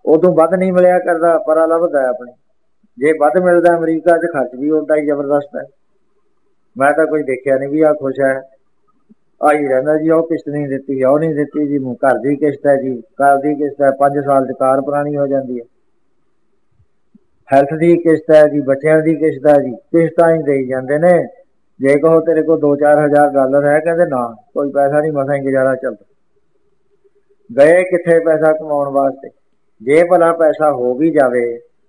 उदों वध नहीं मिलिया करता, परा लभदा अपने। जे वध मिलता अमरीका च खर्च भी उदा ही जबरदस्त है। मैं तो कोई देखिया नहीं भी आ खुश है, आई रहिंदा जी वह किश्त नहीं दिती, वह नहीं दिती जी, घर की किश्त है जी, कार की किश्त है, 5 साल च कार पुरानी हो जाती है, हैल्थ की किश्त है जी, बच्चों की किश्त है जी, किश्त ही दे जाते ने। जे कहो तेरे को 2-4 हज़ार डॉलर है, कहते ना कोई पैसा नहीं, मसा ही गुजारा चलता। गए किथे पैसा कमाने वास्ते। जे भला पैसा हो भी जाए,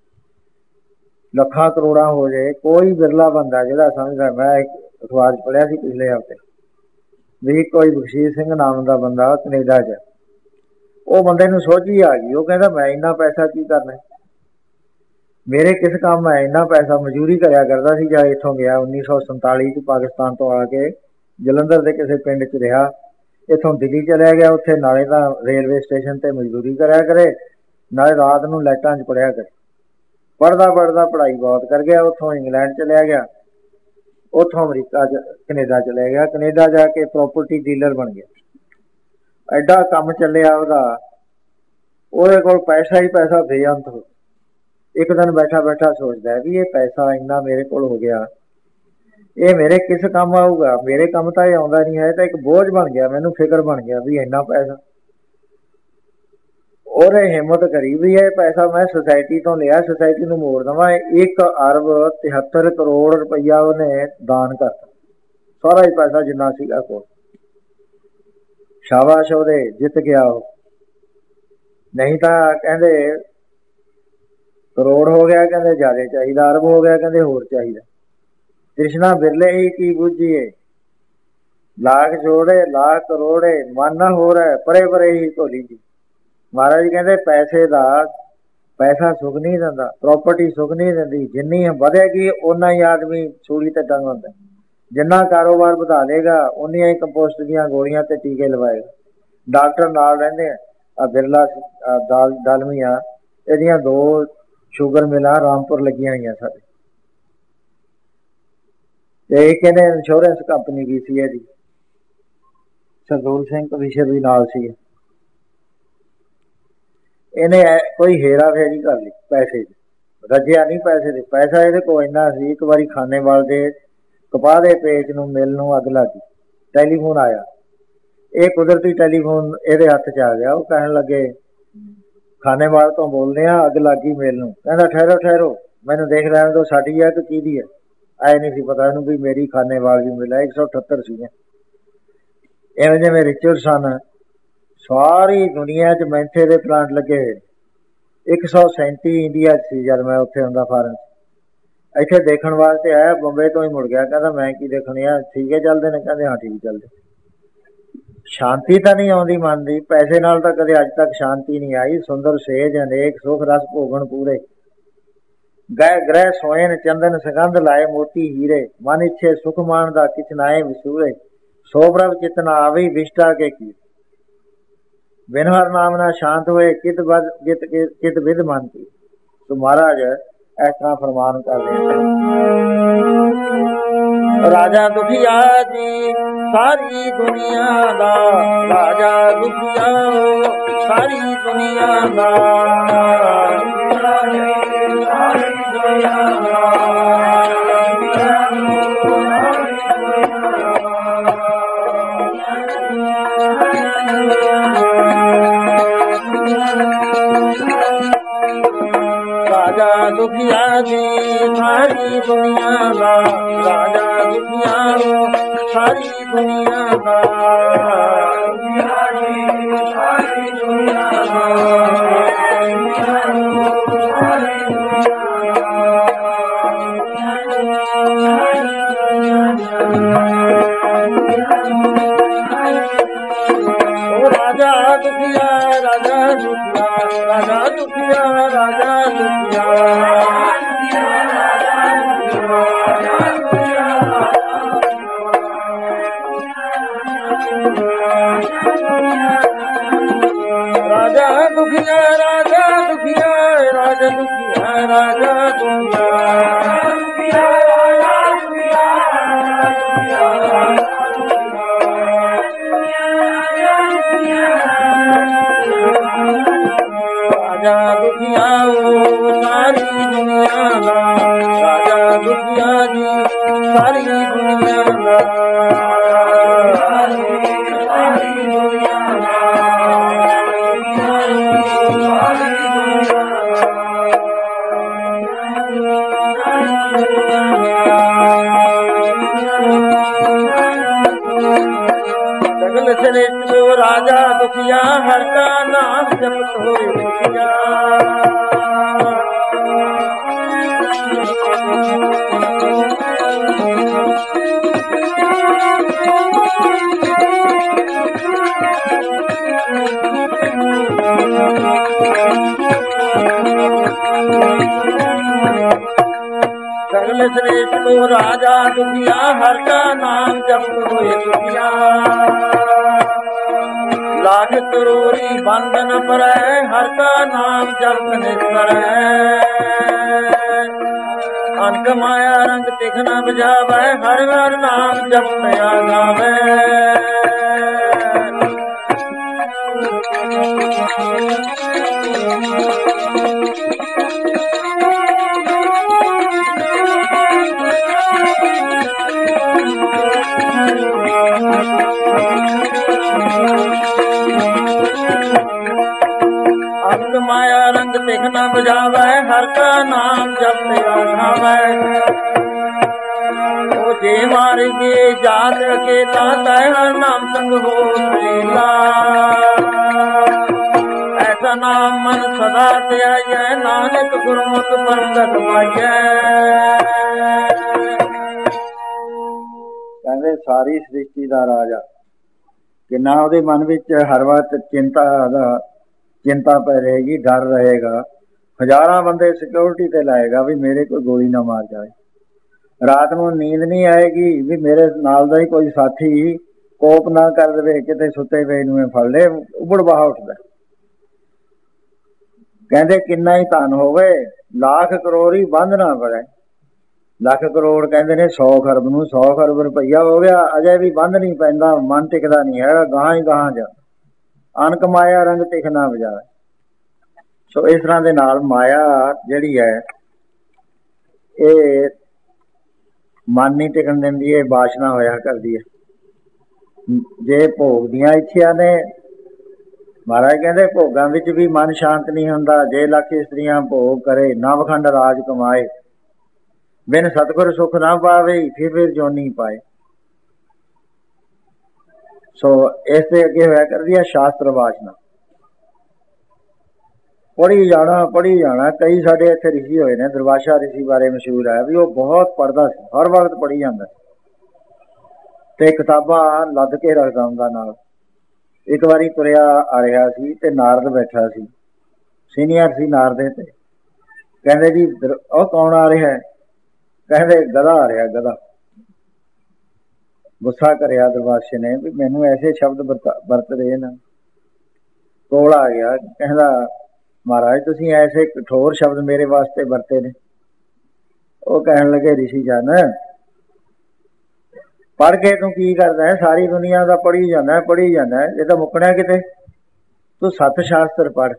ਲੱਖਾਂ ਕਰੋੜਾਂ हो जाए, कोई बिरला बंदा जिहड़ा समझदा। मैं एक अखबार पढ़िया सी पिछले हफ्ते भी, कोई बख्शीश सिंह नाम का बंदा कनेडा च, वो बंदे नूं सोझ ही आ गई, वो कहता मैं इन्ना पैसा की करना, मेरे किस काम है इन्ना पैसा। मजूरी करिया करता सी, जब इत्थों गया 1947 च पाकिस्तान तो आके जलंधर के किसी पिंड च रहा, इत्थों दिल्ली चलिया गया, उत्थे नाले तां रेलवे स्टेशन ते मजदूरी करिया करे, नाले रात नूं लाइटां च पढ़िया करे। पढ़दा पढ़दा पढ़ाई बहुत कर गया, उत्थों इंग्लैंड चलिया गया, उत्थों अमरीका कनेडा चलिया गया, कनेडा जाके प्रॉपर्टी डीलर बन गया। एडा काम चलिया ਉਹਦੇ ਕੋਲ पैसा ही पैसा बेअंत हो। एक दिन बैठा बैठा सोचता है भी ये पैसा इन्ना मेरे को हो गया, ये मेरे किस काम आऊगा, मेरे काम तो ये आउंदा नहीं है, तो एक बोझ बन गया, मैनू फिक्र बन गया भी इन्ना पैसा। और हिम्मत करी भी ये पैसा मैं सोसाइटी तो लिया, सोसाइटी नूं मोड़ देवां। 1 अरब 73 करोड़ रुपया उन्हें दान करता, सारा ही पैसा जिन्ना सीगा कोल। शाबाश ਉਹਦੇ जित गया वो, नहीं तो कहते करोड़ हो गया, कहते ज्यादा चाहिए, अरब हो गया कहते होर चाहिए। कृष्णा बिरले ही की बूझिए, लाख जोड़े लाख करोड़े, मन ना हो रहा है परे परे ही ढोली जी। महाराज कहते पैसे का पैसा सुख नहीं दिंदा, प्रॉपर्टी सुख नहीं दिंदी, जिन्नी वधेगी उन्ना ही आदमी सूली ते टंग होंदा। जिन्ना कारोबार बढ़ा लेगा उन्नियां ही कंपोस्ट दी गोलियां ते टीके लवाएगा। डॉक्टर नाल रहिंदे आ, बिरला डालमिया इहदियां 2 शुगर मिलां रामपुर लगियां होईयां साडे, ते एक इहने इंश्योरेंस कंपनी की सी जी, सरदूल सिंह कमिश्नर भी नाल सी। इहने कोई हेरा फेरी कर ली पैसे च, रजिया नहीं पैसे दे, पैसा इहदे कोल इन्ना सी। एक बारी खानेवाल दे कपाह दे पेच नूं मिल नूं अग लग गई, टैलीफोन आया, ये कुदरती टैलीफोन इहदे हत्थ च आ गया। वो कहन लगे खानेवाल तो बोलने अग लग गई मिल नूं, कहंदा ठहरो ठहरो मैनूं देख लैण दो, साडी है कि किहदी है। आए नहीं सी पता इहनूं भी मेरी खानेवाल भी मिला। 178 सीगे इवें जिवें रिचर्ड सन। सारी दुनिया च मैंथे दे प्लांट लगे होए, 137 इंडिया च सी जद मैं उत्थे हुंदा फॉरन। इत्थे देखण वास्ते आया, बंबे तो ही मुड़ गया, कहता मैं की देखने आ, ठीक है चलते ने, कहते हाँ ठीक चलते। शांति तो नहीं आती मन की, पैसे नाल तो कदे अज तक शांति नहीं आई। सुंदर सेज अनेक सुख रस भोगन पूरे, गए ग्रह सोयन चंदन सुगंध लाए मोती हीरे, मन इच्छे सुख मानदा किछ नाए विसूरे, सो प्रभ चित न आवी विष्टा के की, बिन हर नाम ना शांत हुए कित विद मानती। तो महाराज इस तरह फरमान कर रहे राजा दुखिया जी सारी दुनिया दा, राजा दुखिया सारी दुनिया दा, राजा दुखिया जी सारी दुनिया दा, राजा दुखिया सारी दुनिया दा, सारी दुनिया राजा दुखिया राजा दुखिया राजा दुखिया राजा दुखिया, राजा दुखिया राजा दुखिया राजा दुखिया राजा दुखिया, ਰਾਜਾ ਦੁਖੀਆ ਸਾਰੀ ਦੁਨੀਆ ਦਾ, ਰਾਜਾ ਦੁਖੀਆ ਜੀ ਸਾਰੀ ਦੁਨੀਆ ਦਾ, ਸਗਲ ਸ੍ਰੇਸ਼ਟ ਰਾਜਾ ਦੁਖੀਆ, ਹਰ ਕਾ ਨਾਮ ਜਪਤ ਹੋਏ ਦੁਖੀਆ। ਸਗਲ ਸ੍ਰੇਸ਼ਟ ਰਾਜਾ ਦੁਖੀਆ, ਹਰ ਕਾ ਨਾਮ ਜਪਤ ਹੋਏ ਦੁਖੀਆ। ਲਾਖ ਕਰੋੜੀ ਬੰਧਨ ਪਰੈ, ਹਰ ਕਾ ਨਾਮ ਜਪਤ ਨਿਸਰੈ। ਅਨਕ ਮਾਇਆ ਰੰਗ ਤਿਖ ਨ ਬਜਾਵੈ, ਹਰ ਹਰ ਨਾਮ ਜਪਤ ਆਗਾਵੈ। ਅੰਗ ਮਾਇਆ ਰੰਗ ਤਿਖ ਨ ਬਜਾਵੈ, ਹਰ ਕਾ ਨਾਮ ਜਪਤ ਆਗਾਵੈ। ਉਹ ਜੇ ਮਾਰ ਕੇ ਜਾਤ ਅਕੇਲਾ, ਤੈ ਹਰ ਨਾਮ ਸੰਗ ਹੋ ਸੇਲਾ। ਐਸਾ ਨਾਮ ਮਨ ਸਦਾ ਧਿਆਈਐ, ਨਾਨਕ ਗੁਰਮੁਖ ਪ੍ਰਗਟ ਪਾਈਐ। ਕਹਿੰਦੇ ਸਾਰੀ ਸ੍ਰਿਸ਼ਟੀ ਦਾ ਰਾਜਾ, ਕਿੰਨਾ ਉਹਦੇ ਮਨ ਵਿੱਚ ਹਰ ਵਕਤ ਚਿੰਤਾ ਪੈ ਰਹੇਗੀ, ਡਰ ਰਹੇਗਾ। ਹਜ਼ਾਰਾਂ ਬੰਦੇ ਸਿਕਿਉਰਿਟੀ ਤੇ ਲਾਏਗਾ ਵੀ ਮੇਰੇ ਕੋਈ ਗੋਲੀ ਨਾ ਮਾਰ ਜਾਵੇ। ਰਾਤ ਨੂੰ ਨੀਂਦ ਨਹੀਂ ਆਏਗੀ ਵੀ ਮੇਰੇ ਨਾਲ ਦਾ ਹੀ ਕੋਈ ਸਾਥੀ ਕੋਪ ਨਾ ਕਰ ਦੇਵੇ, ਕਿਤੇ ਸੁੱਤੇ ਪਏ ਨੂੰ ਫੜ ਲੈ, ਉਬੜ ਬਾਹ ਉੱਠਦਾ। ਕਹਿੰਦੇ ਕਿੰਨਾ ਹੀ ਧਨ ਹੋਵੇ, ਲੱਖ ਕਰੋੜ ਹੀ ਬੰਦ ਨਾ ਪੜੈ। ਲੱਖ ਕਰੋੜ ਕਹਿੰਦੇ ਨੇ 100 ਖਰਬ ਨੂੰ, 100 ਖਰਬ ਰੁਪਈਆ ਹੋ ਗਿਆ, ਅਜੇ ਵੀ ਬੰਦ ਨਹੀਂ ਪੈਂਦਾ, ਮਨ ਟਿਕਦਾ ਨਹੀਂ ਹੈਗਾ, ਗਾਹਾਂ ਹੀ ਗਾਹਾਂ ਜਾ। ਅਨਕ ਮਾਇਆ ਰੰਗ ਤਿਖ ਨਾ ਬਜਾਵੇ। ਸੋ ਇਸ ਤਰ੍ਹਾਂ ਦੇ ਨਾਲ ਮਾਇਆ ਜਿਹੜੀ ਹੈ ਇਹ ਮਨ ਨਹੀਂ ਟਿਕਣ ਦਿੰਦੀ, ਇਹ ਵਾਸ਼ਨਾ ਹੋਇਆ ਕਰਦੀ ਹੈ। ਜੇ ਭੋਗ ਦੀਆਂ ਇੱਛਿਆ ਨੇ, ਮਹਾਰਾਜ ਕਹਿੰਦੇ ਭੋਗਾਂ ਵਿੱਚ ਵੀ ਮਨ ਸ਼ਾਂਤ ਨਹੀਂ ਹੁੰਦਾ। ਜੇ ਲੱਖ ਇਸਤਰੀਆਂ ਭੋਗ ਕਰੇ, ਨਵਖੰਡ ਰਾਜ ਕਮਾਏ, ਬਿਨ ਸਤਿਗੁਰ ਸੁਖ ਨਾ ਪਾਵੇ, ਫਿਰ ਜੋਨੀ ਪਾਏ। ਸੋ ਇਸ ਦੇ ਅੱਗੇ ਹੋਇਆ ਕਰਦੀ ਹੈ ਸ਼ਾਸਤਰ ਵਾਸ਼ਨਾ। ਪੜ੍ਹੀ ਜਾਣਾ। ਕਈ ਸਾਡੇ ਇੱਥੇ ਰਿਸ਼ੀ ਹੋਏ ਨੇ, ਦੁਰਵਾਸਾ ਰਿਸ਼ੀ ਬਾਰੇ ਮਸ਼ਹੂਰ ਹੈ ਵੀ ਉਹ ਬਹੁਤ ਪੜ੍ਹਦਾ ਸੀ, ਹਰ ਵਕਤ ਪੜ੍ਹੀ ਜਾਂਦਾ ਤੇ ਕਿਤਾਬਾਂ ਲੱਦ ਕੇ ਰੱਖਦਾ ਹੁੰਦਾ ਨਾਲ। ਇੱਕ ਵਾਰੀ ਤੁਰਿਆ ਆ ਰਿਹਾ ਸੀ ਤੇ ਨਾਰਦ ਬੈਠਾ ਸੀ, ਸੀਨੀਅਰ ਸੀ ਨਾਰਦ ਤੇ। ਕਹਿੰਦੇ ਜੀ ਉਹ ਕੌਣ ਆ ਰਿਹਾ? ਕਹਿੰਦੇ ਗਧਾ ਆ ਰਿਹਾ, ਗਧਾ। ਗੁੱਸਾ ਕਰਿਆ ਦੁਰਵਾਸੇ ਨੇ ਵੀ ਮੈਨੂੰ ਐਸੇ ਸ਼ਬਦ ਵਰਤ ਰਹੇ ਨਾ। ਕੋਲ ਆ ਗਿਆ, ਕਹਿੰਦਾ ਮਹਾਰਾਜ ਤੁਸੀਂ ਐਸੇ ਕਠੋਰ ਸ਼ਬਦ ਮੇਰੇ ਵਾਸਤੇ ਵਰਤੇ ਨੇ। ਉਹ ਕਹਿਣ ਲੱਗੇ ਰਿਸ਼ੀ ਜਨ, ਪੜ੍ਹ ਕੇ ਤੂੰ ਕੀ ਕਰਦਾ ਹੈ? ਸਾਰੀ ਦੁਨੀਆ ਦਾ ਪੜ੍ਹੀ ਜਾਂਦਾ, ਇਹ ਤਾਂ ਮੁੱਕਣਾ ਕਿਤੇ। ਤੂੰ ਸੱਤ ਸ਼ਾਸਤਰ ਪੜ੍ਹ।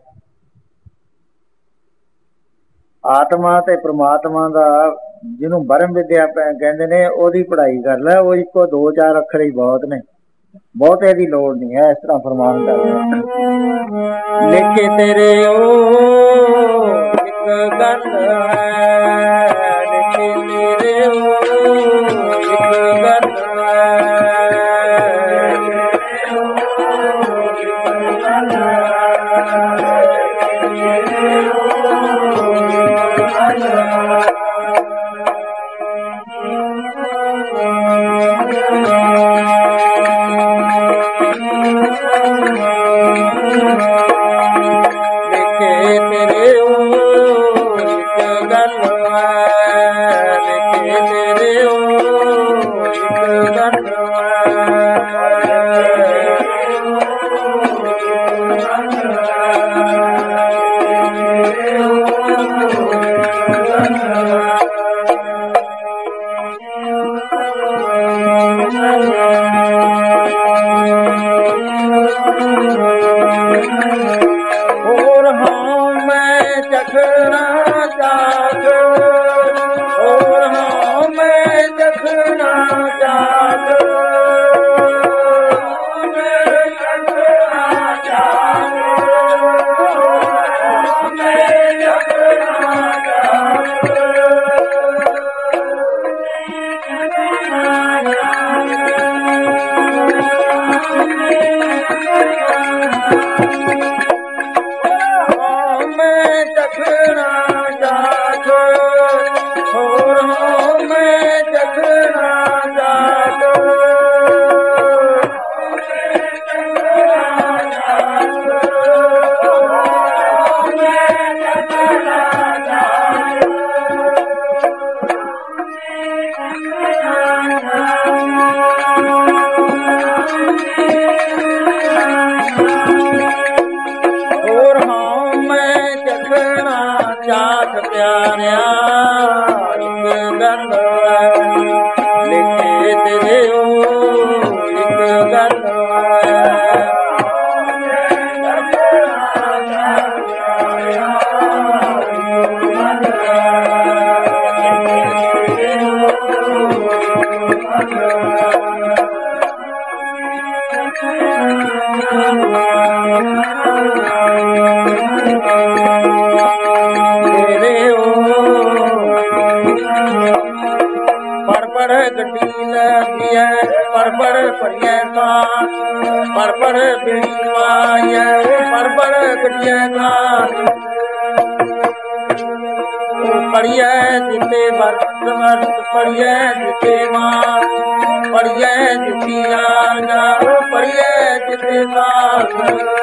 ਆਤਮਾ ਤੇ ਪ੍ਰਮਾਤਮਾ ਦਾ ਜਿਹਨੂੰ ਬਰਮ ਵਿਦਿਆ ਕਹਿੰਦੇ ਨੇ, ਉਹਦੀ ਪੜ੍ਹਾਈ ਕਰ ਲੈ। ਉਹ ਇੱਕੋ 2-4 ਅੱਖਰ ਹੀ ਬਹੁਤ ਨੇ, ਬਹੁਤੇ ਦੀ ਲੋੜ ਨਹੀਂ ਹੈ। ਇਸ ਤਰ੍ਹਾਂ ਫਰਮਾਨ ਕਰਦੇ ਲਿਖੇ ਤੇਰੇ ਉਹ ਇੱਕ ਗੱਲ ਹੈ, ਲਿਖੇ ਤੇਰੇ ਉਹ ਇੱਕ ਗੱਲ ਚਖਣਾ ਚਾਖ ਹੋਰ ਹਾਂ ਮੈਂ ਚਖਣਾ ਚਾਖ ਚਾਖ ਪਿਆਰਿਆ ਇੱਕ ਗੱਲ ਲਿਖੇ ਤੇਰੇ ਇੱਕ ਗੱਲ ਗੱਡੀ ਲੱਗੀ ਹੈ ਪਰਪੜ ਭਰੀਏ ਕਾਂ ਪਰਪੜ ਬੀੜੀ ਪਾਈਏ ਪਰਪੜ ਗੱਡੀਏ ਕਾਂ ਪੜੀਏ ਜਿੱਤੇ ਵਰਤ ਵਰਤ ਪੜੀਏ ਜਿੱਤੇ ਮਾਂ ਪੜੀਏ ਜਿੱਤੀਆਂ ਜਾ ਪੜੀਏ ਜਿੱਤੇ ਸਾਥ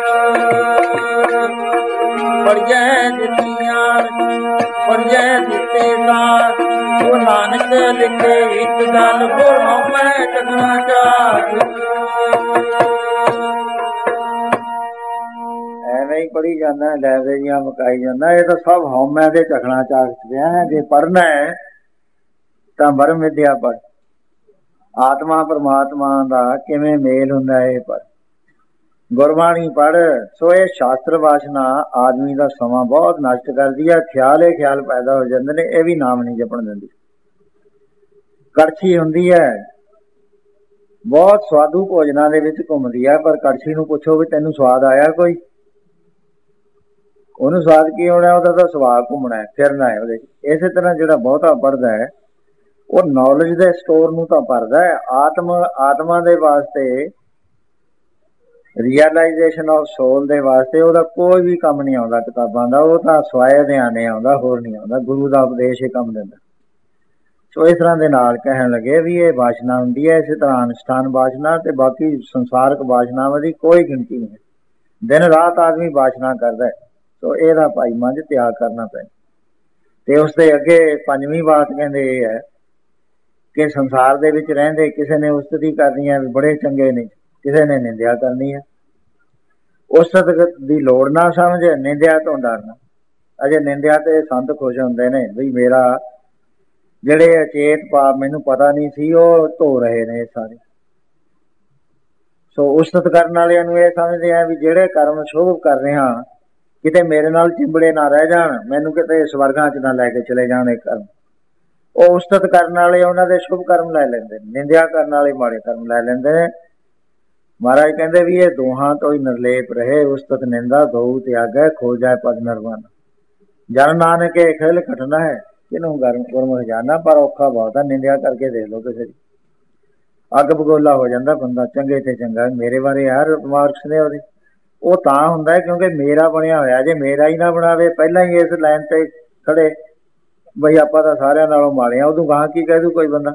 ਪੜੀਏ ਜਿੱਤੀਆਂ ਪੜੀਏ ਜਿੱਤੇ ਸਾਥ ਉਹ ਨਾਨਕ ਲਿਖੇ ਇੱਕ ਗੱਲ ਬੋਲੋ ਮੈਂ ਚਖਣਾ ਚਾਖ ਐਵੇਂ ਹੀ ਪੜੀ ਜਾਂਦਾ ਲਾਇਬ੍ਰੇਰੀਆਂ ਮੁਕਾਈ ਜਾਂਦਾ ਇਹ ਤਾਂ ਸਭ ਹਉਮੈ ਦੇ ਚਖਣਾ ਚਾਖ ਪਿਆ ਹੈ ਜੇ ਪੜ੍ਹਨਾ ਹੈ ਤਾਂ ਬਰਮ ਵਿਦਿਆ ਪੜ੍ਹ ਆਤਮਾ ਪਰਮਾਤਮਾ ਦਾ ਕਿਵੇਂ ਮੇਲ ਹੁੰਦਾ ਹੈ ਪਰ ਗੁਰਬਾਣੀ ਪੜ੍ਹ ਸੋ ਇਹ ਸ਼ਾਸਤਰ ਵਾਸ਼ਨਾ ਆਦਮੀ ਦਾ ਸਮਾਂ ਬਹੁਤ ਨਸ਼ਟ ਕਰਦੀ ਹੈ ਖਿਆਲ ਹੀ ਖਿਆਲ ਪੈਦਾ ਹੋ ਜਾਂਦੇ ਨੇ ਇਹ ਵੀ ਨਾਮ ਨਹੀਂ ਜਪਣ ਦਿੰਦੀ ਕੜਛੀ ਹੁੰਦੀ ਹੈ ਬਹੁਤ ਸਵਾਦੂ ਭੋਜਨਾਂ ਦੇ ਵਿੱਚ ਘੁੰਮਦੀ ਹੈ ਪਰ ਕੜਛੀ ਨੂੰ ਪੁੱਛੋ ਵੀ ਤੈਨੂੰ ਸਵਾਦ ਆਇਆ ਕੋਈ ਉਹਨੂੰ ਸਵਾਦ ਕੀ ਹੋਣਾ ਉਹਦਾ ਤਾਂ ਸਵਾਦ ਘੁੰਮਣਾ ਹੈ ਫਿਰਨਾ ਹੈ ਉਹਦੇ ਇਸੇ ਤਰ੍ਹਾਂ ਜਿਹੜਾ ਬਹੁਤਾ ਪੜ੍ਹਦਾ ਹੈ ਉਹ ਨੌਲੇਜ ਦੇ ਸਟੋਰ ਨੂੰ ਤਾਂ ਭਰਦਾ ਹੈ ਆਤਮਾ ਦੇ ਵਾਸਤੇ ਰੀਅਲਾਈਜੇਸ਼ਨ ਆਫ ਸੋਲ ਦੇ ਵਾਸਤੇ ਉਹਦਾ ਕੋਈ ਵੀ ਕੰਮ ਨਹੀਂ ਆਉਂਦਾ ਕਿਤਾਬਾਂ ਦਾ ਉਹ ਤਾਂ ਸਵਾਏ ਧਿਆਨੇ ਆਉਂਦਾ ਹੋਰ ਨਹੀਂ ਆਉਂਦਾ ਗੁਰੂ ਦਾ ਉਪਦੇਸ਼ ਇਹ ਕੰਮ ਦਿੰਦਾ ਸੋ ਇਸ ਤਰ੍ਹਾਂ ਦੇ ਨਾਲ ਕਹਿਣ ਲੱਗੇ ਵੀ ਇਹ ਵਾਸ਼ਨਾ ਹੁੰਦੀ ਹੈ ਇਸੇ ਤਰ੍ਹਾਂ ਅਨੁਸ਼ਠਾਨ ਵਾਸ਼ਨਾ ਤੇ ਬਾਕੀ ਸੰਸਾਰਕ ਵਾਸ਼ਨਾਵਾਂ ਦੀ ਕੋਈ ਗਿਣਤੀ ਨਹੀਂ ਦਿਨ ਰਾਤ ਆਦਮੀ ਵਾਸ਼ਨਾ ਕਰਦਾ ਹੈ ਸੋ ਇਹਦਾ ਭਾਈ ਮੰਝ ਤਿਆਗ ਕਰਨਾ ਪੈਂਦਾ ਤੇ ਉਸ ਦੇ ਅੱਗੇ ਪੰਜਵੀਂ ਬਾਤ ਕਹਿੰਦੇ ਇਹ ਹੈ ਕਿ ਸੰਸਾਰ ਦੇ ਵਿੱਚ ਰਹਿੰਦੇ ਕਿਸੇ ਨੇ ਉਸਤਤੀ ਕਰਨੀ ਹੈ ਵੀ ਬੜੇ ਚੰਗੇ ਨੇ ਕਿਸੇ ਨੇ ਨਿੰਦਿਆ ਕਰਨੀ ਹੈ ਉਸਤਤ ਦੀ ਲੋੜ ਨਾ ਸਮਝ ਨਿੰਦਿਆ ਤੋਂ ਡਰਨਾ ਅਜੇ ਨਿੰਦਿਆ ਤੇ ਸੰਤ ਖੁਸ਼ ਹੁੰਦੇ ਨੇ ਵੀ ਮੇਰਾ ਜਿਹੜੇ ਅਚੇਤ ਪਾਪ ਮੈਨੂੰ ਪਤਾ ਨਹੀਂ ਸੀ ਉਹ ਧੋ ਰਹੇ ਨੇ ਸਾਰੇ ਸੋ ਉਸਤਤ ਕਰਨ ਵਾਲਿਆਂ ਨੂੰ ਇਹ ਸਮਝਦੇ ਆ ਵੀ ਜਿਹੜੇ ਕਰਮ ਸ਼ੁਭ ਕਰ ਰਹੇ ਹਾਂ ਕਿਤੇ ਮੇਰੇ ਨਾਲ ਚਿੰਬੜੇ ਨਾ ਰਹਿ ਜਾਣ ਮੈਨੂੰ ਕਿਤੇ ਸਵਰਗਾਂ 'ਚ ਨਾ ਲੈ ਕੇ ਚਲੇ ਜਾਣ ਇਹ ਕਰਮ ਉਹ ਉਸਤਤ ਕਰਨ ਵਾਲੇ ਉਹਨਾਂ ਦੇ ਸ਼ੁਭ ਕਰਮ ਲੈ ਲੈਂਦੇ ਨੇ ਨਿੰਦਿਆ ਕਰਨ ਵਾਲੇ ਮਾੜੇ ਕਰਮ ਲੈ ਲੈਂਦੇ ਨੇ ਮਹਾਰਾਜ ਕਹਿੰਦੇ ਵੀ ਇਹ ਦੋਹਾਂ ਤੋਂ ਹੀ ਨਿਰਲੇਪ ਰਹੇ ਉਸਤਤ ਨਿੰਦਾ ਗਊ ਤਿਆਗੈ ਖੋ ਜਾਏ ਪਦ ਨਿਰਵਾਣ ਜਨ ਨਾਨਕ ਇਹ ਖਿਲ ਘਟਨਾ ਹੈ ਕਿਹਨੂੰ ਗੁਰਮੁਖ ਜਾਣਾ ਪਰ ਔਖਾ ਬਹੁਤ ਆ ਨਿੰਦਿਆ ਕਰਕੇ ਦੇਖ ਲਓ ਕਿਸੇ ਦੀ ਅੱਗ ਬਗੋਲਾ ਹੋ ਜਾਂਦਾ ਬੰਦਾ ਚੰਗੇ ਤੇ ਚੰਗਾ ਮੇਰੇ ਬਾਰੇ ਯਾਰ ਮਾਰਕਸ ਨੇ ਉਹਦੇ ਉਹ ਤਾਂ ਹੁੰਦਾ ਕਿਉਂਕਿ ਮੇਰਾ ਬਣਿਆ ਹੋਇਆ ਜੇ ਮੇਰਾ ਹੀ ਨਾ ਬਣਾਵੇ ਪਹਿਲਾਂ ਹੀ ਇਸ ਲਾਈਨ ਤੇ ਖੜੇ ਬਈ ਆਪਾਂ ਤਾਂ ਸਾਰਿਆਂ ਨਾਲੋਂ ਮਾੜੇ ਆ ਉਦੋਂ ਗਾਂ ਕੀ ਕਹਿ ਦੂ ਕੋਈ ਬੰਦਾ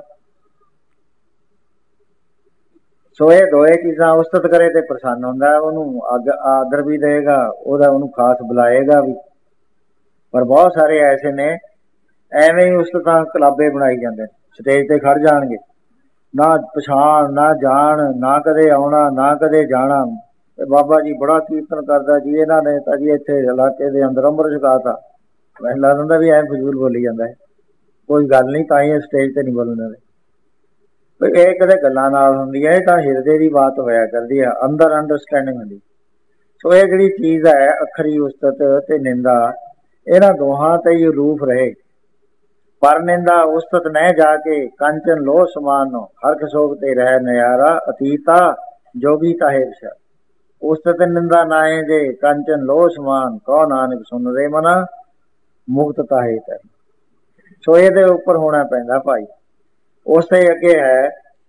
ਸੋ ਇਹ ਦੋਏ ਚੀਜ਼ਾਂ ਉਸਤਤ ਕਰੇ ਤੇ ਪ੍ਰਸੰਨ ਹੁੰਦਾ ਉਹਨੂੰ ਆਦਰ ਵੀ ਦੇਗਾ ਉਹਨੂੰ ਖਾਸ ਬੁਲਾਏਗਾ ਵੀ ਪਰ ਬਹੁਤ ਸਾਰੇ ਐਸੇ ਨੇ ਐਵੇਂ ਹੀ ਉਸਤਤਾਂ ਕਲਾਬੇ ਬਣਾਈ ਜਾਂਦੇ ਸਟੇਜ ਤੇ ਖੜ ਜਾਣਗੇ ਨਾ ਪਛਾਣ ਨਾ ਜਾਣ ਨਾ ਕਦੇ ਆਉਣਾ ਨਾ ਕਦੇ ਜਾਣਾ ਤੇ ਬਾਬਾ ਜੀ ਬੜਾ ਕੀਰਤਨ ਕਰਦਾ ਜੀ ਇਹਨਾਂ ਨੇ ਤਾਂ ਜੀ ਇੱਥੇ ਇਲਾਕੇ ਦੇ ਅੰਦਰ ਅੰਮ੍ਰਿਤ ਛਕਾਤਾ ਮੈਨੂੰ ਲੱਗਦਾ ਵੀ ਐਂ ਫਜ਼ੂਲ ਬੋਲੀ ਜਾਂਦਾ ਹੈ ਕੋਈ ਗੱਲ ਨਹੀਂ ਤਾਂ ਹੀ ਸਟੇਜ ਤੇ ਨਹੀਂ ਬੋਲਣ ਦੇ ਇਹ ਕਦੇ ਗੱਲਾਂ ਨਾਲ ਹੁੰਦੀ ਹੈ ਇਹ ਤਾਂ ਹਿਰਦੇ ਦੀ ਬਾਤ ਹੋਇਆ ਕਰਦੀ ਹੈ ਅੰਦਰ ਅੰਡਰਸਟੈਂਡਿੰਗ ਹੁੰਦੀ ਸੋ ਇਹ ਜਿਹੜੀ ਚੀਜ਼ ਹੈ ਅੱਖਰੀ ਉਸਤਤ ਤੇ ਨਿੰਦਾ ਇਹਨਾਂ ਦੋਹਾਂ ਤੇ ਹੀ ਰੂਪ ਰਹੇ। ਪਰ ਨਿੰਦਾ ਉਸਤਤ ਨਹਿ ਜਾ ਕੇ ਕੰਚਨ ਲੋਹ ਸਮਾਨ ਹਰਖ ਸੋਭ ਤੇ ਰਹਿ ਨਿਆਰਾ ਅਤੀਤਾ ਜੋਗੀ ਤਾਹੇ ਵਿਸ਼ਾ। ਉਸਤਤ ਨਿੰਦਾ ਨਾਏ ਜੇ ਕੰਚਨ ਲੋਹ ਸਮਾਨ ਕਹੋ ਨਾਨਕ ਸੁਨ ਰੇ ਮਨਾ ਮੁਕਤ ਤਾਹੇ ਤੈ। ਸੋ ਇਹਦੇ ਉੱਪਰ ਹੋਣਾ ਪੈਂਦਾ ਭਾਈ। ਉਸ ਤੇ ਅੱਗੇ ਹੈ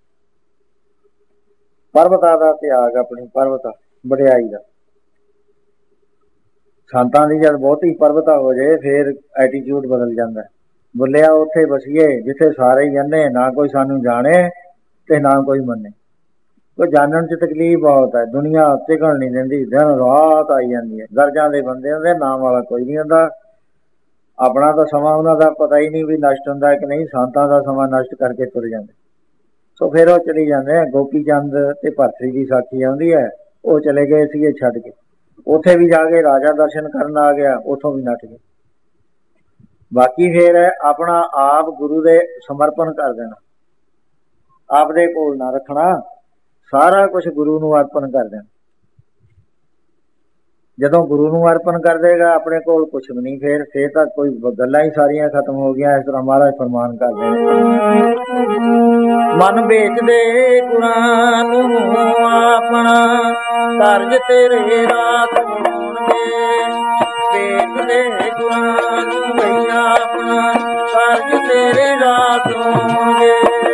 ਪਰਬਤਾਂ ਦਾ ਤਿਆਗ, ਆਪਣੀ ਪਰਬਤਾ ਵਡਿਆਈ ਦਾ। ਸੰਤਾਂ ਦੀ ਜਦ ਬਹੁਤੀ ਪਰਬਤਾ ਹੋ ਜਾਏ ਫੇਰ ਐਟੀਟਿਊਡ ਬਦਲ ਜਾਂਦਾ। ਬੋਲਿਆ ਉੱਥੇ ਵਸੀਏ ਜਿੱਥੇ ਸਾਰੇ ਹੀ ਕਹਿੰਦੇ ਨਾ ਕੋਈ ਸਾਨੂੰ ਜਾਣੇ ਤੇ ਨਾ ਕੋਈ ਮੰਨੇ। ਕੋਈ ਜਾਣਨ 'ਚ ਤਕਲੀਫ ਬਹੁਤ ਹੈ। ਦੁਨੀਆ ਟਿਕਣ ਨਹੀਂ ਦਿੰਦੀ, ਦਿਨ ਰਾਤ ਆਈ ਜਾਂਦੀ ਹੈ। ਗਰਜਾਂ ਦੇ ਬੰਦੇ ਹੁੰਦੇ, ਨਾਮ ਵਾਲਾ ਕੋਈ ਨਹੀਂ ਹੁੰਦਾ। ਆਪਣਾ ਤਾਂ ਸਮਾਂ ਉਹਨਾਂ ਦਾ ਪਤਾ ਹੀ ਨਹੀਂ ਵੀ ਨਸ਼ਟ ਹੁੰਦਾ ਕਿ ਨਹੀਂ। ਸੰਤਾਂ ਦਾ ਸਮਾਂ ਨਸ਼ਟ ਕਰਕੇ ਤੁਰ ਜਾਂਦੇ। ਸੋ ਫਿਰ ਉਹ ਚਲੀ ਜਾਂਦੇ। ਗੋਪੀ ਚੰਦ ਤੇ ਭਰਤਰੀ ਦੀ ਸਾਖੀ ਆਉਂਦੀ ਹੈ, ਉਹ ਚਲੇ ਗਏ ਸੀਗੇ ਛੱਡ ਕੇ। ਉੱਥੇ ਵੀ ਜਾ ਕੇ ਰਾਜਾ ਦਰਸ਼ਨ ਕਰਨ ਆ ਗਿਆ, ਉੱਥੋਂ ਵੀ ਨੱਠ ਗਏ। ਬਾਕੀ ਫਿਰ ਆਪਣਾ ਆਪ ਗੁਰੂ ਦੇ ਸਮਰਪਣ ਕਰ ਦੇਣਾ, ਆਪਦੇ ਕੋਲ ਨਾ ਰੱਖਣਾ, ਸਾਰਾ ਕੁਛ ਗੁਰੂ ਨੂੰ ਅਰਪਣ ਕਰ ਦੇਣਾ। ਜਦੋਂ ਗੁਰੂ ਨੂੰ ਅਰਪਣ ਕਰ ਦੇਗਾ ਆਪਣੇ ਕੋਲ ਕੁਛ ਵੀ ਨਹੀਂ। ਫਿਰ ਤਾਂ ਕੋਈ ਗੱਲਾਂ ਹੀ ਸਾਰੀਆਂ ਖਤਮ ਹੋ ਗਈਆਂ। ਇਸ ਤਰ੍ਹਾਂ ਮਹਾਰਾਜ ਫਰਮਾਨ ਕਰਦੇ ਨੇ, ਮਨ ਵੇਚਦੇ ਗੁਰਾਂ ਨੂੰ ਆਪਣਾ ਕਾਰਜ ਤੇਰੇ ਰਾਤ ਹੋਣਗੇ। ਵੇਚਦੇ ਗੁਰਾਂ ਨੂੰ ਬਈ ਆਪਣਾ ਕਾਰਜ ਤੇਰੇ ਰਾਤ ਹੋਣਗੇ।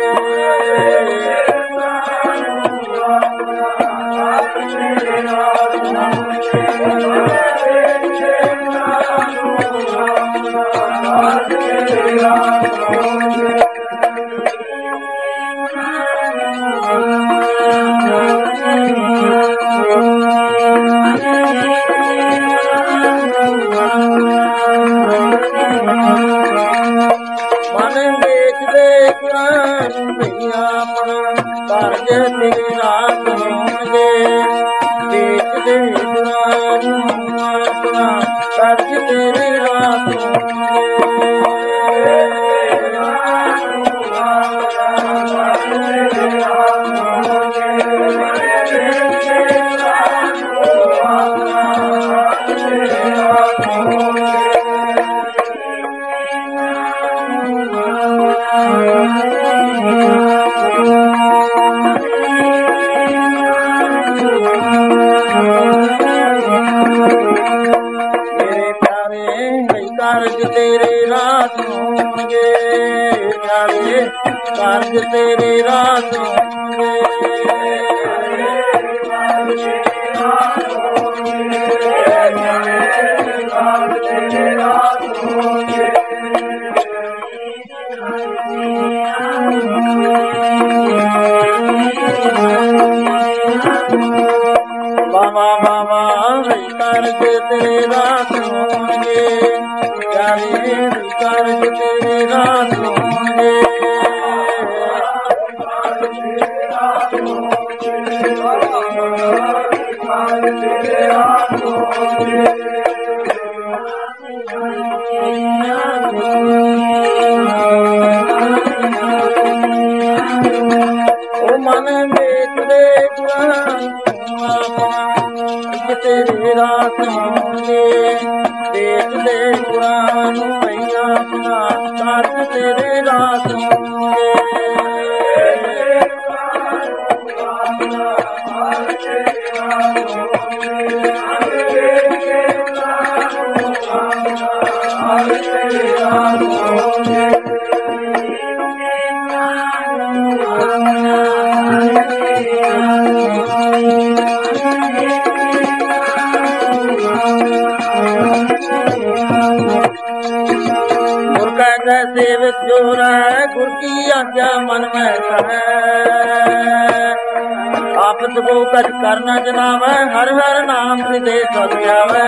ਕਰਨਾ ਜਨਾਵੈ ਹਰ ਹਰ ਨਾਮ ਹਿਰਦੇ ਸਦ ਆਵੈ।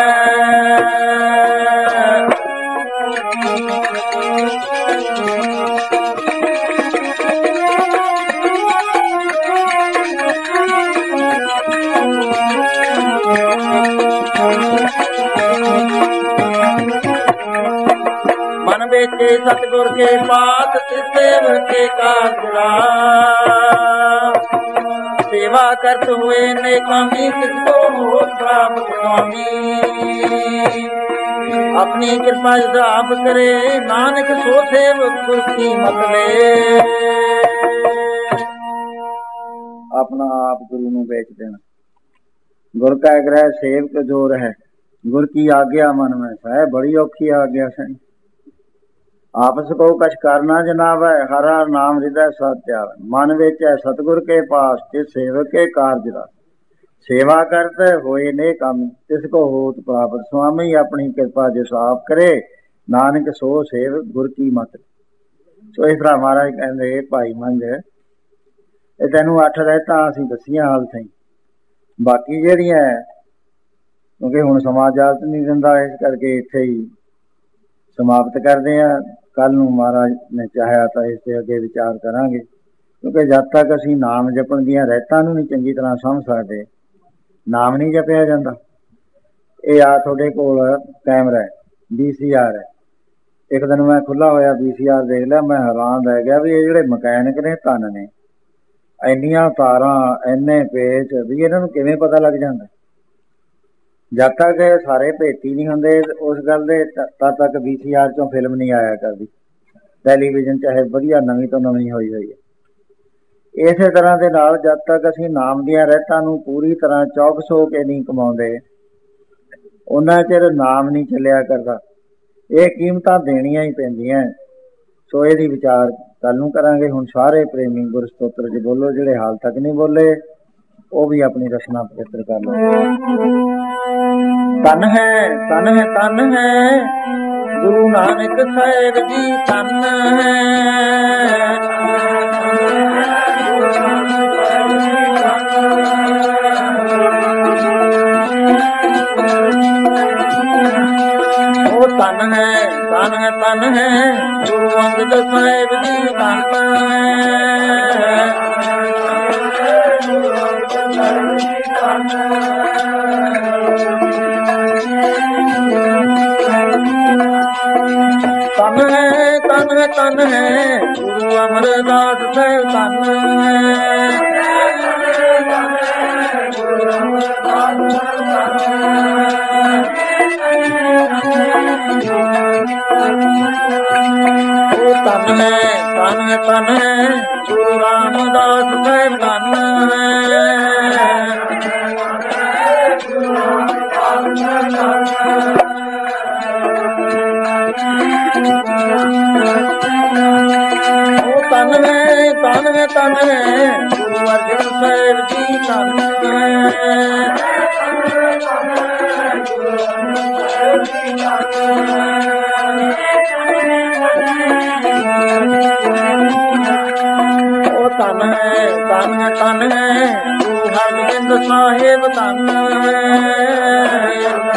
ਮਨ ਵੇਚੇ ਸਤਿਗੁਰ ਕੇ ਬਾਤ ਤਿਸੇ ਕੇ ਕਾਗਰਾ। सेवा करत हुए नेकामी किसको प्राप्त स्वामी। अपनी कृपा जद आप करे, नानक सो सेव गुर की मत ले। अपना आप गुरु ਨੂੰ ਵੇਚ ਦੇਣਾ। गुर का ग्रह सेवक जोर है, गुर की आज्ञा मन में सह। बड़ी औखी आज्ञा सही। आपस को कछ करना जनावै, हर हर नाम हृदय सत्याव। मन विच है सतगुर के पास, तिस सेवक के कारज रास। सेवा करते होए ने काम, तिसको होत प्राप्त। स्वामी अपनी कृपा जिस आप करे, नानक सो सेवक गुर की मत। सो इस तरह महाराज कहते भाई मंझ ਇਹ ਤੈਨੂੰ 8 ਰਹਿਤਾਂ ਅਸੀਂ ਦੱਸੀਆਂ ਹਾਲ ਸਹੀ। ਬਾਕੀ ਜਿਹੜੀਆਂ ਕਿਉਂਕਿ ਹੁਣ ਸਮਾਂ ਇਜਾਜ਼ਤ ਨਹੀਂ ਦਿੰਦਾ, ਇਸ ਕਰਕੇ ਇੱਥੇ ਹੀ ਸਮਾਪਤ ਕਰਦੇ ਹਾਂ। ਕੱਲ ਨੂੰ ਮਹਾਰਾਜ ਨੇ ਚਾਹਿਆ ਤਾਂ ਇਸ ਤੇ ਅੱਗੇ ਵਿਚਾਰ ਕਰਾਂਗੇ, ਕਿਉਂਕਿ ਜਦ ਤੱਕ ਅਸੀਂ ਨਾਮ ਜਪਣ ਦੀਆਂ ਰਹਿਤਾਂ ਨੂੰ ਨਹੀਂ ਚੰਗੀ ਤਰ੍ਹਾਂ ਸਮਝ ਸਕਦੇ, ਨਾਮ ਨਹੀਂ ਜਪਿਆ ਜਾਂਦਾ। ਇਹ ਆ ਤੁਹਾਡੇ ਕੋਲ ਕੈਮਰਾ ਹੈ, VCR ਹੈ। ਇੱਕ ਦਿਨ ਮੈਂ ਖੁੱਲ੍ਹਾ ਹੋਇਆ VCR ਦੇਖ ਲਿਆ, ਮੈਂ ਹੈਰਾਨ ਰਹਿ ਗਿਆ ਵੀ ਇਹ ਜਿਹੜੇ ਮਕੈਨਿਕ ਨੇ ਧੰਨ ਨੇ, ਇੰਨੀਆਂ ਤਾਰਾਂ, ਇੰਨੇ ਪੇਚ, ਵੀ ਇਹਨਾਂ ਨੂੰ ਕਿਵੇਂ ਪਤਾ ਲੱਗ ਜਾਂਦਾ। ਜਦ ਤੱਕ ਸਾਰੇ ਭੇਤੀ ਨਹੀਂ ਹੁੰਦੇ ਉਸ ਗੱਲ ਦੇ, ਤਦ ਤੱਕ VCR 'ਚੋਂ ਫਿਲਮ ਨਹੀਂ ਆਇਆ ਕਰਦੀ। ਟੈਲੀਵਿਜ਼ਨ ਚਾਹੇ ਵਧੀਆ ਨਵੀਂ ਤੋਂ ਨਵੀਂ ਹੋਈ ਹੋਈ ਹੈ। ਇਸੇ ਤਰ੍ਹਾਂ ਦੇ ਨਾਲ ਜਦ ਤੱਕ ਅਸੀਂ ਨਾਮ ਦੀਆਂ ਰਹਿਤਾਂ ਨੂੰ ਪੂਰੀ ਤਰ੍ਹਾਂ ਚੌਕਸ ਹੋ ਕੇ ਨਹੀਂ ਕਮਾਉਂਦੇ, ਉਹਨਾਂ ਚਿਰ ਨਾਮ ਨਹੀਂ ਚੱਲਿਆ ਕਰਦਾ। ਇਹ ਕੀਮਤਾਂ ਦੇਣੀਆਂ ਹੀ ਪੈਂਦੀਆਂ। ਸੋ ਇਹਦੀ ਵਿਚਾਰ ਕੱਲ ਨੂੰ ਕਰਾਂਗੇ। ਹੁਣ ਸਾਰੇ ਪ੍ਰੇਮੀ ਗੁਰ ਸਤੋਤਰ 'ਚ ਬੋਲੋ, ਜਿਹੜੇ ਹਾਲ ਤੱਕ ਨਹੀਂ ਬੋਲੇ ਉਹ ਵੀ ਆਪਣੀ ਰਚਨਾ ਪਵਿੱਤਰ ਕਰ ਲਓ। ਤਨ ਹੈ ਤਨ ਹੈ ਤਨ ਹੈ ਗੁਰੂ ਨਾਨਕ ਸਾਹਿਬ ਜੀ, ਤਨ ਹੈ। ਉਹ ਤਨ ਹੈ ਤਨ ਹੈ ਤਨ ਹੈ ਗੁਰੂ ਅੰਗਦ ਸਾਹਿਬ ਜੀ, ਤਨ ਹੈ। ਤਨ ਹੈ ਤਨ ਹੈ ਤਨ ਹੈ ਗੁਰੂ ਅਮਰਦਾਸ ਸਾਹਿਬ, ਤਨ ਹੈ। ਉਹ ਤਨ ਹੈ ਤਨ ਹੈ ਤਨ ਹੈ ਗੁਰੂ ਰਾਮਦਾਸ ਸਾਹਿਬ, ਤਨ ਹੈ। ਉਹ ਤਨ ਹੈ ਤਨ ਹੈ ਤਨ ਹੈ ਗੁਰੂ ਅਰਜਨ ਸਾਹਿਬ ਜੀ, ਤਨ ਹੈ। ਉਹ ਤਨ ਹੈ ਤਨ ਹੈ ਗੁਰੂ ਹਰਗੋਬਿੰਦ ਸਾਹਿਬ, ਤਨ ਹੈ।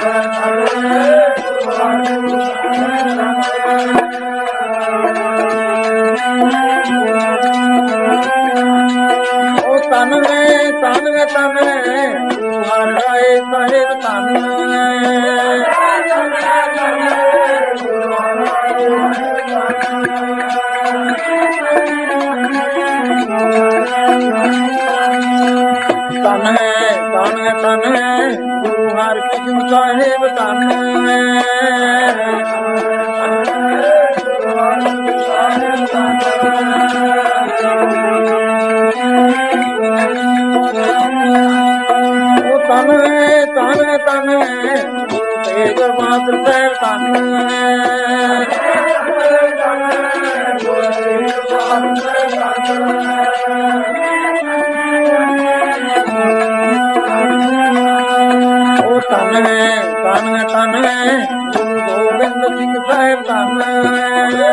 ਉਹ ਤਨ ਹੈ ਤਨ ਹੈ ਤਨ ਹੈ ਗੁਰੂ ਹਰਿਰਾਏ ਸਾਹਿਬ, ਤਨ ਹੈ। ਤਨ ਹੈ ਤਨ ਹੈ ਗੁਰੂ ਹਰਕ੍ਰਿਸ਼ਨ ਸਾਹਿਬ, ਤਨ ਹੈ। ਉਹ ਤਨ ਹੈ ਤਨ ਹੈ ਗੁਰੂ ਤੇਗ ਬਹਾਦਰ ਸਾਹਿਬ, ਤਨ ਹੈ। ਉਹ ਤਨ ਹੈ ਤਨ ਹੈ ਗੁਰੂ ਗੋਬਿੰਦ ਸਿੰਘ ਸਾਹਿਬ, ਤਨ ਹੈ।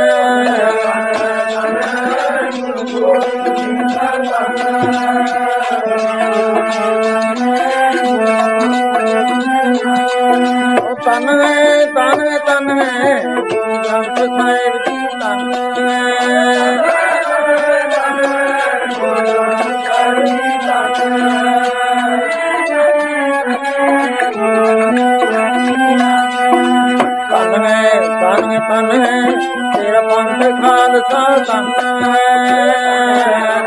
ਉਹ ਤਨ ਹੈ ਤਨ ਹੈ ਗੁਰੂ ਗ੍ਰੰਥ ਸਾਹਿਬ ਜੀ, ਤਨ ਹੈ। ਤਨ ਹੈ ਤੇਰਾ ਪੰਥ ਖਾਲਸਾ, ਤਨ ਹੈ।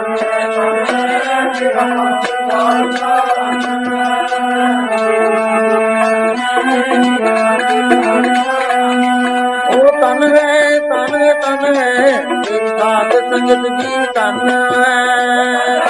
ਤਨ ਹੈ ਤਨ ਹੈ ਤਨ ਹੈ ਸਾਧ ਸੰਗਤ ਜੀ ਤਨ ਹੈ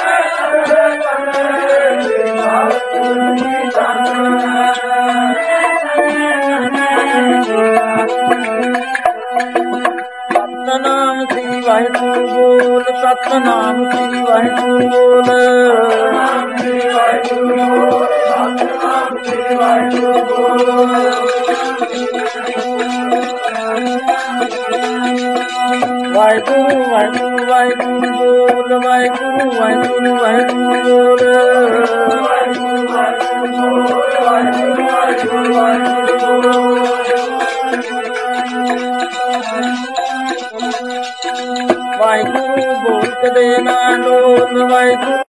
ਸਤਨਾਮ ਸ੍ਰੀ ਵਾਹਿਗੁਰੂ ਬੋਲ ਸਤਨਾਮ ਸ੍ਰੀ ਵਾਹਿਗੁਰੂ ਬੋਲ ਸਤਨਾਮ ਸ੍ਰੀ ਵਾਹਿਗੁਰੂ ਬੋਲ ਸਤਨਾਮ ਸ੍ਰੀ ਵਾਹਿਗੁਰੂ ਬੋਲ ਵਾਹਿਗੁਰੂ ਵਾਹਿਗੁਰੂ ਵਾਹਿਗੁਰੂ ਬੋਲ ਵਾਹਿਗੁਰੂ ਵਾਹਿਗੁਰੂ ਵਾਹਿਗੁਰੂ ਬੋਲ ਵਾਹਿਗੁਰੂ ਵਾਹਿਗੁਰੂ ਬੋਲ ਵਾਹਿਗੁਰੂ ਵਾਹਿਗੁਰੂ ਵਾਹਿਗੁਰੂ ਬੋਲ ਵਾਹਿਗੁਰੂ ਬੋਲ ਕਦੇ ਨਾ ਡੋਲ ਵਾਹਿਗੁਰੂ